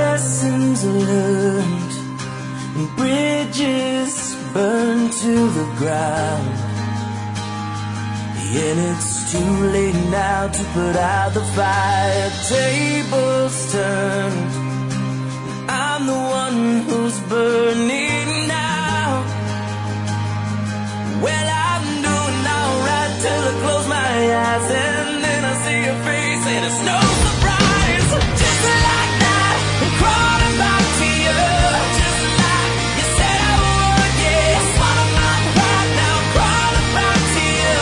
lessons learned and bridges burned to the ground. And it's too late now to put out the fire. Tables turned, I'm the one who's burning now. Well, I'm doing alright till I close my eyes, and then I see your face and it's no surprise. Just like that, I'm crawling back to you. Just like you said I would, yeah. Swallow my pride, now I'm crawling back to you.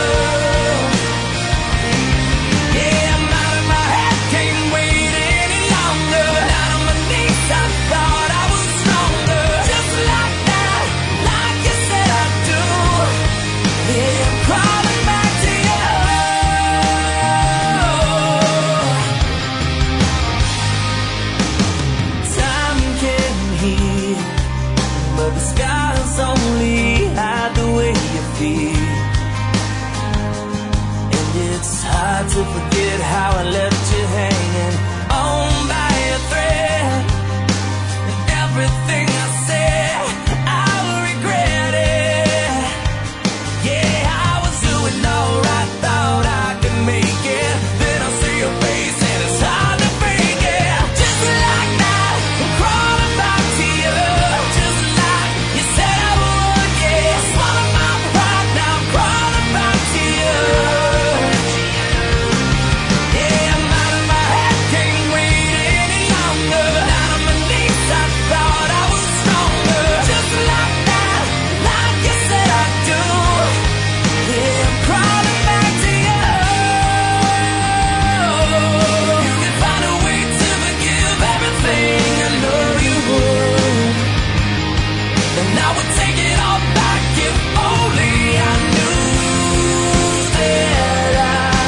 Yeah, I'm out of my head, can't wait any longer. Down on my knees, I thought I was stronger. Just like that, like you said I do. Yeah, I'm crawling back to you. Time can heal, but the scars only hide the way you feel. And it's hard to forget how I left you hanging on by a thread. And everything I said, I will regret it. Yeah, I was doing alright, thought I could make it. Then I see your face and it's hard to fake it. Just like that, I'm crawling back to you. Just like you said I would, yeah. Swallow my pride, now I'm crawling back to you. Yeah, I'm out of my head, can't wait any longer. Down on my knees, I thought I was stronger. Just like that, like you said I do. Yeah, I'm crawling back to you. You can find a way to forgive everything, I know you would. And I would take it all back if only I knew that I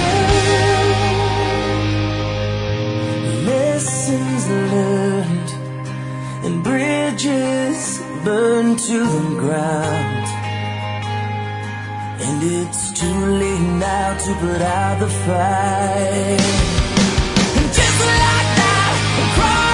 could. Lessons learned and bridges burned to the ground. And it's too late now to put out the fire. And just like that, I'm crying.